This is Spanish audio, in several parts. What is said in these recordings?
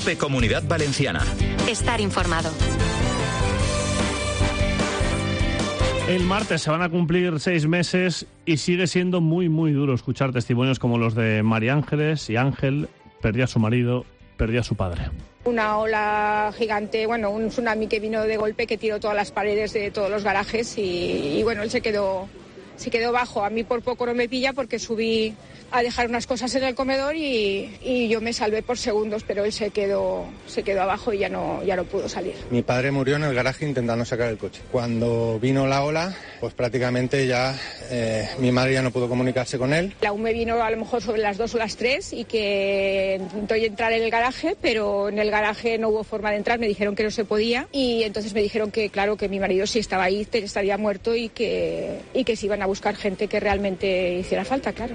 COPE Comunidad Valenciana. Estar informado. El martes se van a cumplir 6 meses y sigue siendo muy, muy duro escuchar testimonios como los de María Ángeles y Ángel. Perdió a su marido, perdió a su padre. Una ola gigante, un tsunami que vino de golpe, que tiró todas las paredes de todos los garajes y él se quedó bajo. A mí por poco no me pilla porque subí a dejar unas cosas en el comedor y yo me salvé por segundos, pero él se quedó abajo y ya no pudo salir. Mi padre murió en el garaje intentando sacar el coche. Cuando vino la ola, pues prácticamente ya mi madre ya no pudo comunicarse con él. La me vino a lo mejor sobre las 2 o las 3 y que intentó entrar en el garaje, pero en el garaje no hubo forma de entrar, me dijeron que no se podía y entonces me dijeron que claro, que mi marido sí estaba ahí, estaría muerto y que se iban a buscar gente que realmente hiciera falta, claro.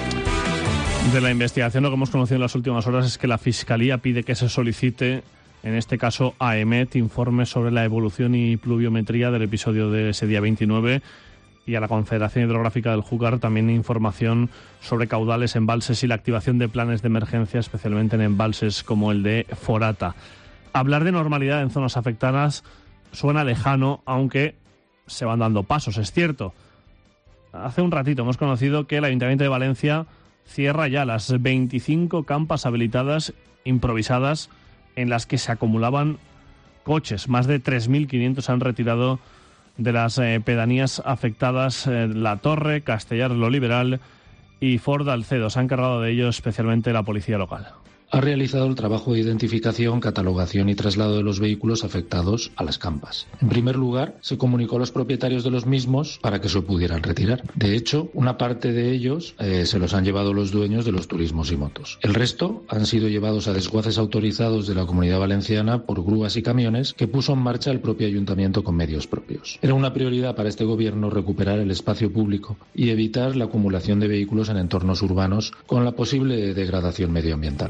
De la investigación, lo que hemos conocido en las últimas horas es que la Fiscalía pide que se solicite, en este caso a EMET, informes sobre la evolución y pluviometría del episodio de ese día 29 y a la Confederación Hidrográfica del Júcar también información sobre caudales, embalses y la activación de planes de emergencia, especialmente en embalses como el de Forata. Hablar de normalidad en zonas afectadas suena lejano, aunque se van dando pasos, es cierto. Hace un ratito hemos conocido que el Ayuntamiento de Valencia cierra ya las 25 campas habilitadas improvisadas en las que se acumulaban coches. Más de 3.500 se han retirado de las pedanías afectadas, La Torre, Castellar lo Liberal y Ford Alcedo. Se ha encargado de ello especialmente la policía local. Ha realizado el trabajo de identificación, catalogación y traslado de los vehículos afectados a las campas. En primer lugar, se comunicó a los propietarios de los mismos para que se pudieran retirar. De hecho, una parte de ellos se los han llevado los dueños de los turismos y motos. El resto han sido llevados a desguaces autorizados de la Comunidad Valenciana por grúas y camiones que puso en marcha el propio ayuntamiento con medios propios. Era una prioridad para este gobierno recuperar el espacio público y evitar la acumulación de vehículos en entornos urbanos con la posible degradación medioambiental.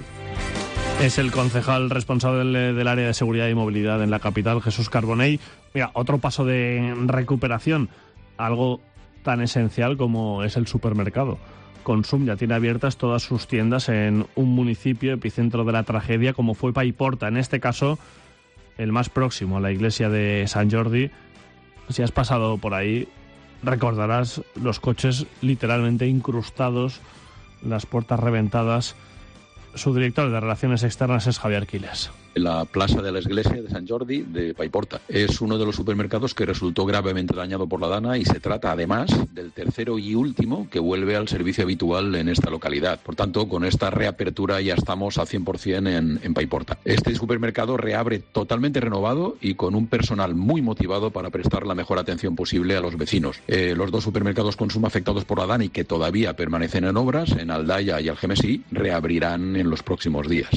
Es el concejal responsable del área de seguridad y movilidad en la capital, Jesús Carbonell. Mira, otro paso de recuperación, algo tan esencial como es el supermercado. Consum ya tiene abiertas todas sus tiendas en un municipio epicentro de la tragedia como fue Paiporta, en este caso el más próximo a la iglesia de Sant Jordi. Si has pasado por ahí, recordarás los coches literalmente incrustados, las puertas reventadas. Su director de Relaciones Externas es Javier Quiles. La plaza de la iglesia de Sant Jordi de Paiporta es uno de los supermercados que resultó gravemente dañado por la dana y se trata además del tercero y último que vuelve al servicio habitual en esta localidad. Por tanto, con esta reapertura ya estamos a 100% en Paiporta. Este supermercado reabre totalmente renovado y con un personal muy motivado para prestar la mejor atención posible a los vecinos. Los dos supermercados Consum afectados por la dana y que todavía permanecen en obras, en Aldaya y Algemesí, reabrirán en los próximos días.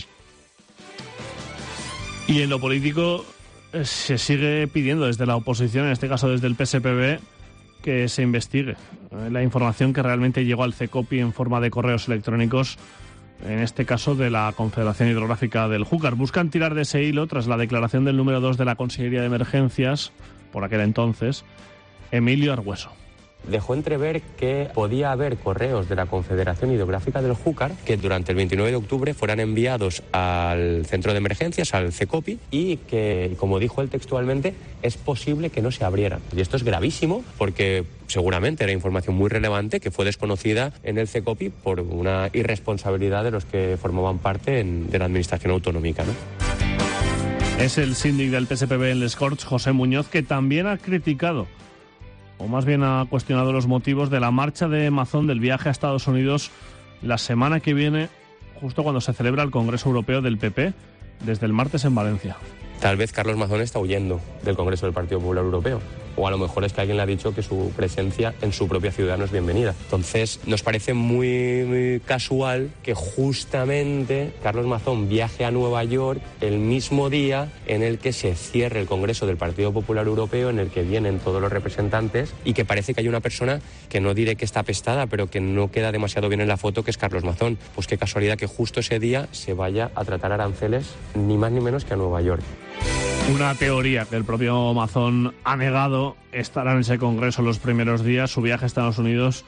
Y en lo político se sigue pidiendo desde la oposición, en este caso desde el PSPB, que se investigue la información que realmente llegó al CECOPI en forma de correos electrónicos, en este caso de la Confederación Hidrográfica del Júcar. Buscan tirar de ese hilo tras la declaración del número 2 de la Consellería de Emergencias, por aquel entonces, Emilio Argüeso. Dejó entrever que podía haber correos de la Confederación Hidrográfica del Júcar que durante el 29 de octubre fueran enviados al centro de emergencias, al CECOPI, y que, como dijo él textualmente, es posible que no se abrieran. Y esto es gravísimo porque seguramente era información muy relevante que fue desconocida en el CECOPI por una irresponsabilidad de los que formaban parte de la administración autonómica, ¿no? Es el síndic del PSPB en Les Corts, José Muñoz, que también ha criticado, o más bien ha cuestionado los motivos de la marcha de Mazón del viaje a Estados Unidos la semana que viene, justo cuando se celebra el Congreso Europeo del PP, desde el martes en Valencia. Tal vez Carlos Mazón está huyendo del Congreso del Partido Popular Europeo. O a lo mejor es que alguien le ha dicho que su presencia en su propia ciudad no es bienvenida. Entonces, nos parece muy casual que justamente Carlos Mazón viaje a Nueva York el mismo día en el que se cierre el Congreso del Partido Popular Europeo, en el que vienen todos los representantes, y que parece que hay una persona que no diré que está apestada, pero que no queda demasiado bien en la foto, que es Carlos Mazón. Pues qué casualidad que justo ese día se vaya a tratar aranceles, ni más ni menos que a Nueva York. Una teoría que el propio Mazón ha negado. Estará en ese congreso los primeros días. Su viaje a Estados Unidos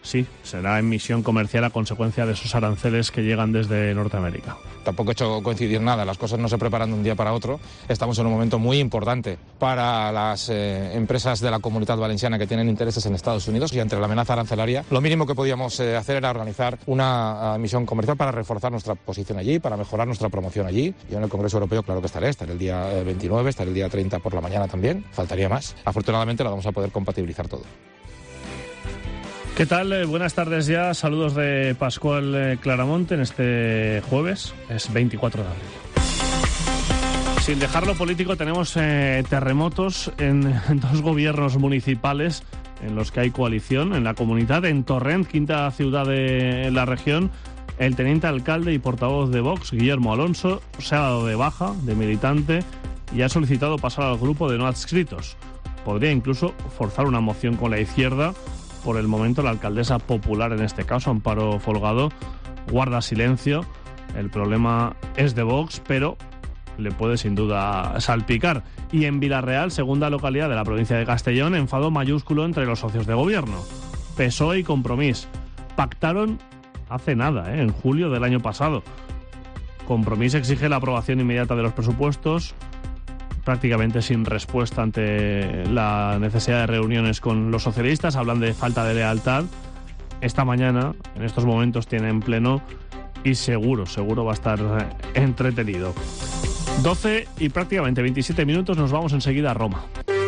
sí, será en misión comercial a consecuencia de esos aranceles que llegan desde Norteamérica. Tampoco he hecho coincidir nada, las cosas no se preparan de un día para otro. Estamos en un momento muy importante para las empresas de la Comunitat Valenciana que tienen intereses en Estados Unidos, y ante la amenaza arancelaria lo mínimo que podíamos hacer era organizar una misión comercial para reforzar nuestra posición allí, para mejorar nuestra promoción allí. Yo en el Congreso Europeo claro que estaré el día 29, estaré el día 30 por la mañana también, faltaría más. Afortunadamente lo vamos a poder compatibilizar todo. ¿Qué tal? Buenas tardes ya. Saludos de Pascual Claramonte en este jueves, es 24 de abril. Sin dejar lo político, tenemos terremotos en 2 gobiernos municipales en los que hay coalición. En la comunidad, en Torrent, quinta ciudad de la región, el teniente alcalde y portavoz de Vox, Guillermo Alonso, se ha dado de baja de militante y ha solicitado pasar al grupo de no adscritos. Podría incluso forzar una moción con la izquierda. Por el momento, la alcaldesa popular, en este caso, Amparo Folgado, guarda silencio. El problema es de Vox, pero le puede sin duda salpicar. Y en Vilarreal, segunda localidad de la provincia de Castellón, enfado mayúsculo entre los socios de gobierno. PSOE y Compromís pactaron hace nada, en julio del año pasado. Compromís exige la aprobación inmediata de los presupuestos, prácticamente sin respuesta ante la necesidad de reuniones con los socialistas. Hablan de falta de lealtad. Esta mañana, en estos momentos, tienen pleno y seguro va a estar entretenido. 12 y prácticamente 27 minutos, nos vamos enseguida a Roma.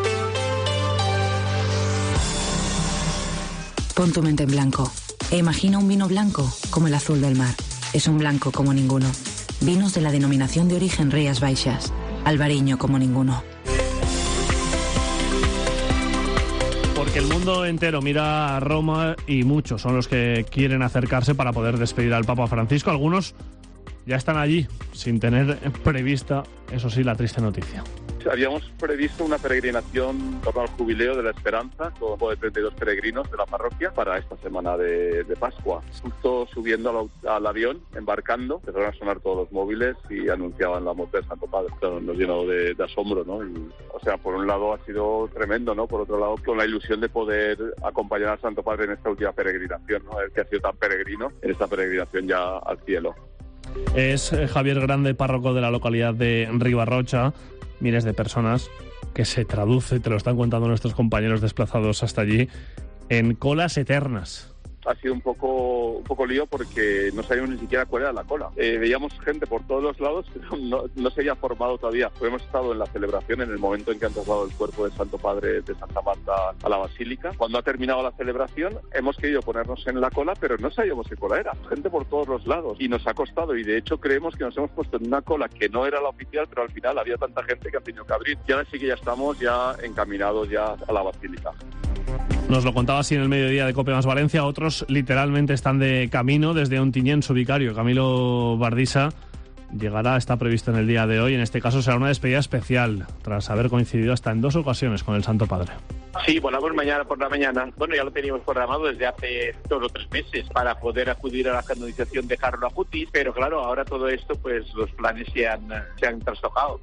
Pon tu mente en blanco e imagina un vino blanco como el azul del mar. Es un blanco como ninguno. Vinos de la denominación de origen Rías Baixas. Albariño como ninguno. Porque el mundo entero mira a Roma y muchos son los que quieren acercarse para poder despedir al Papa Francisco. Algunos ya están allí sin tener prevista, eso sí, la triste noticia. Habíamos previsto una peregrinación en torno al Jubileo de la Esperanza con 32 peregrinos de la parroquia para esta semana de Pascua. Justo subiendo al avión, embarcando, empezaron a sonar todos los móviles y anunciaban la muerte del Santo Padre. Esto nos llenó de asombro, ¿no? Por un lado ha sido tremendo, ¿no? Por otro lado, con la ilusión de poder acompañar al Santo Padre en esta última peregrinación, ¿no? El que ha sido tan peregrino en esta peregrinación ya al cielo. Es Javier Grande, párroco de la localidad de Ribarrocha. Miles de personas, que se traduce, te lo están contando nuestros compañeros desplazados hasta allí, en colas eternas. Ha sido un poco lío porque no sabíamos ni siquiera cuál era la cola. Veíamos gente por todos los lados, pero no se había formado todavía. Hemos estado en la celebración en el momento en que han trasladado el cuerpo del Santo Padre de Santa Marta a la Basílica. Cuando ha terminado la celebración hemos querido ponernos en la cola, pero no sabíamos qué cola era. Gente por todos los lados y nos ha costado, y de hecho creemos que nos hemos puesto en una cola que no era la oficial, pero al final había tanta gente que ha tenido que abrir. Y ahora sí que ya estamos encaminados a la Basílica. Nos lo contaba así en el mediodía de COPE más Valencia. Otros literalmente están de camino. Desde Ontinyent, su vicario, Camilo Bardisa, llegará, está previsto en el día de hoy. En este caso será una despedida especial, tras haber coincidido hasta en 2 ocasiones con el Santo Padre. Sí, volamos mañana por la mañana. Bueno, ya lo teníamos programado desde hace 2 o 3 meses para poder acudir a la canonización de Carlo Acutis, pero claro, ahora todo esto, pues los planes se han trastocado.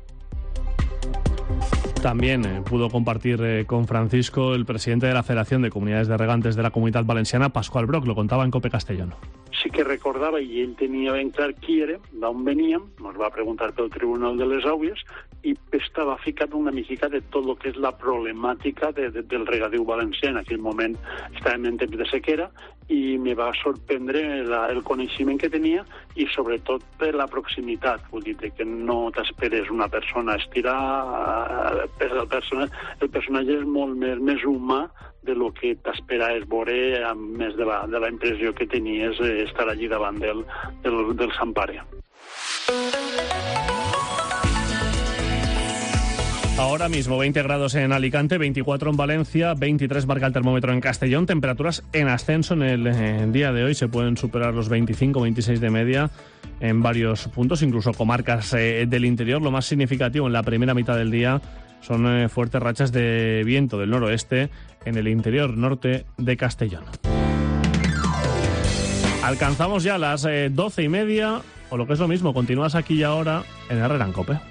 También pudo compartir con Francisco el presidente de la Federación de Comunidades de Regantes de la Comunitat Valenciana, Pascual Broc, lo contaba en COPE Castellón. Sí que recordava, i ell tenia ben clar qui era, d'on veníem, ens va preguntar pel Tribunal de les Aules, i estava ficat una mica de tot el que és la problemàtica del regadiu valencià. En aquell moment estàvem en temps de sequera i me va sorprendre el coneixement que tenia i sobretot per la proximitat, vull dir que no t'esperes una persona estirar, el personatge és molt més humà de lo que t'esperaves veure, a més de la impressió que tenies estar allí davant del Sant Pare. Ahora mismo 20 grados en Alicante, 24 en Valencia, 23 marca el termómetro en Castellón. Temperaturas en ascenso en el día de hoy. Se pueden superar los 25, 26 de media en varios puntos, incluso comarcas del interior. Lo más significativo en la primera mitad del día son fuertes rachas de viento del noroeste en el interior norte de Castellón. Alcanzamos ya las 12:30, o lo que es lo mismo, continúas aquí y ahora en Herrera en COPE.